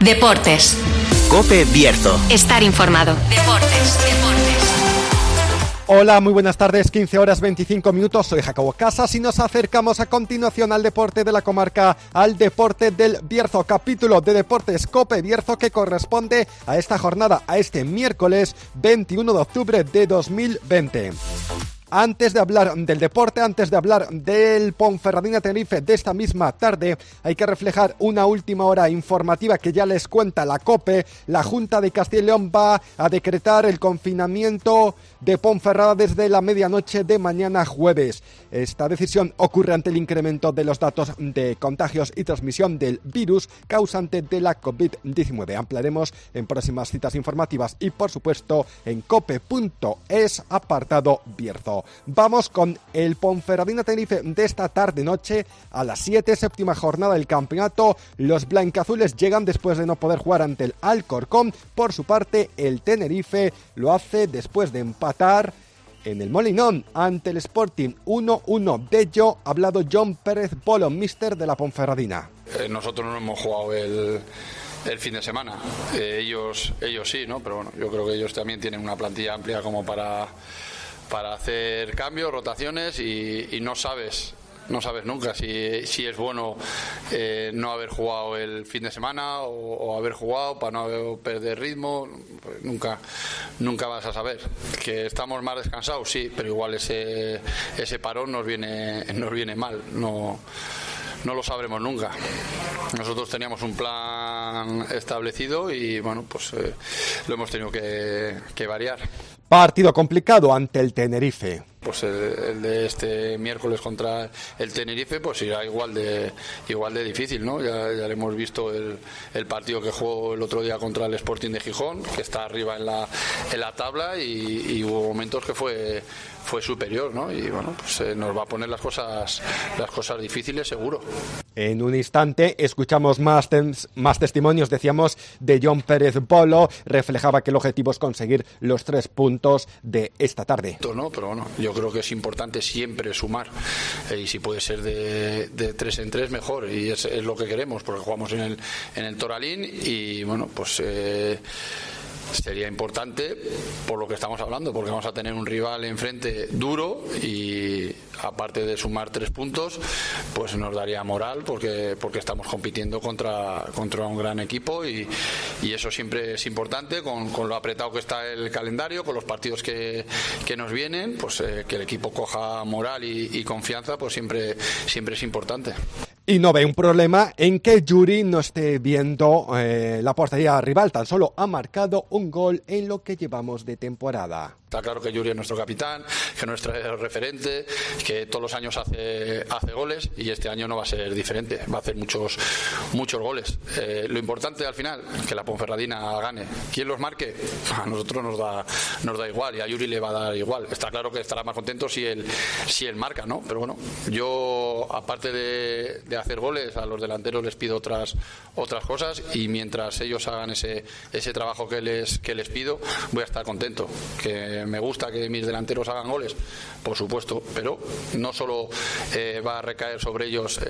Deportes. COPE Bierzo. Estar informado. Deportes. Hola, muy buenas tardes, 15 horas 25 minutos, soy Jacobo Casas y nos acercamos a continuación al deporte de la comarca, al deporte del Bierzo, capítulo de Deportes COPE Bierzo que corresponde a esta jornada, a este miércoles 21 de octubre de 2020. Antes de hablar del deporte, antes de hablar del Ponferradina Tenerife de esta misma tarde, hay que reflejar una última hora informativa que ya les cuenta la COPE. La Junta de Castilla y León va a decretar el confinamiento de Ponferrada desde la medianoche de mañana jueves. Esta decisión ocurre ante el incremento de los datos de contagios y transmisión del virus causante de la COVID-19. Ampliaremos en próximas citas informativas y, por supuesto, en cope.es apartado Bierzo. Vamos con el Ponferradina Tenerife de esta tarde-noche a las 7, séptima jornada del campeonato. Los blancazules llegan después de no poder jugar ante el Alcorcón. Por su parte, el Tenerife lo hace después de empatar en el Molinón ante el Sporting 1-1. De ello ha hablado John Pérez Bolo, míster de la Ponferradina. Nosotros no hemos jugado el fin de semana, ellos sí, ¿no? Pero bueno, yo creo que ellos también tienen una plantilla amplia como para hacer cambios, rotaciones y no sabes nunca si es bueno no haber jugado el fin de semana o haber jugado para no perder ritmo. Pues nunca vas a saber. Que estamos más descansados, sí, pero igual ese parón nos viene mal. No lo sabremos nunca. Nosotros teníamos un plan establecido y bueno, pues lo hemos tenido que variar. Partido complicado ante el Tenerife. Pues el de este miércoles contra el Tenerife pues irá igual de difícil, ¿no? Ya le hemos visto el partido que jugó el otro día contra el Sporting de Gijón, que está arriba en la tabla y hubo momentos que fue superior, ¿no? Y bueno, pues nos va a poner las cosas difíciles seguro. En un instante escuchamos más testimonios, decíamos, de John Pérez Bolo. Reflejaba que el objetivo es conseguir los 3 puntos de esta tarde. ¿No? Pero bueno, yo creo que es importante siempre sumar y si puede ser de 3 en 3 mejor, y es lo que queremos porque jugamos en el Toralín y bueno, pues sería importante por lo que estamos hablando, porque vamos a tener un rival enfrente duro y aparte de sumar 3 puntos pues nos daría moral porque estamos compitiendo contra un gran equipo y eso siempre es importante con lo apretado que está el calendario, con los partidos que nos vienen, pues que el equipo coja moral y confianza, pues siempre es importante. Y no ve un problema en que Yuri no esté viendo la portería rival, tan solo ha marcado un gol en lo que llevamos de temporada. Está claro que Yuri es nuestro capitán, que es nuestro referente, que todos los años hace goles y este año no va a ser diferente, va a hacer muchos goles. Lo importante al final, que la Ponferradina gane. ¿Quién los marque? A nosotros nos da igual y a Yuri le va a dar igual. Está claro que estará más contento si él marca, ¿no? Pero bueno, yo aparte de hacer goles, a los delanteros les pido otras cosas y mientras ellos hagan ese trabajo que les pido, voy a estar contento. Que me gusta que mis delanteros hagan goles, por supuesto, pero no solo va a recaer sobre ellos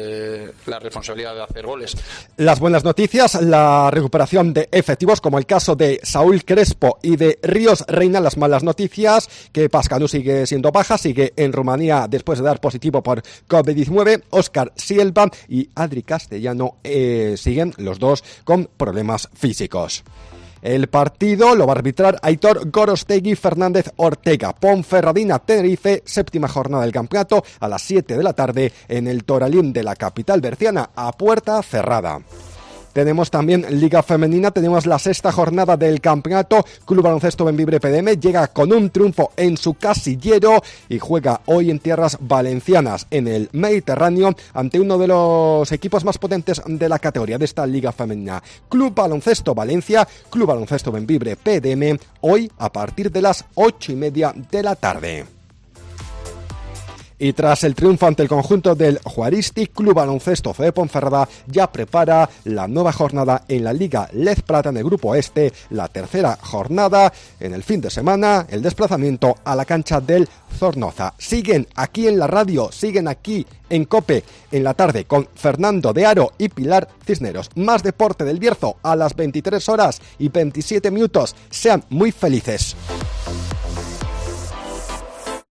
la responsabilidad de hacer goles. Las buenas noticias, la recuperación de efectivos como el caso de Saúl Crespo y de Ríos Reina. Las malas noticias, que Pascanu sigue siendo baja, sigue en Rumanía después de dar positivo por COVID-19. Óscar Silva y Adri Castellano siguen los dos con problemas físicos. El partido lo va a arbitrar Aitor Gorostegui Fernández Ortega. Ponferradina Tenerife, séptima jornada del campeonato, a las 7 de la tarde en el Toralín de la capital berciana, a puerta cerrada. Tenemos también Liga Femenina, tenemos la 6ª jornada del campeonato. Club Baloncesto Bembibre PDM llega con un triunfo en su casillero y juega hoy en tierras valencianas en el Mediterráneo ante uno de los equipos más potentes de la categoría de esta Liga Femenina. Club Baloncesto Valencia, Club Baloncesto Bembibre PDM, hoy a partir de las 8:30 de la tarde. Y tras el triunfo ante el conjunto del Juaristi, Club Baloncesto C de Ponferrada ya prepara la nueva jornada en la Liga Lez Plata en el Grupo Este, la tercera jornada en el fin de semana, el desplazamiento a la cancha del Zornoza. Siguen aquí en la radio, siguen aquí en COPE en la tarde con Fernando de Aro y Pilar Cisneros. Más deporte del Bierzo a las 23 horas y 27 minutos. Sean muy felices.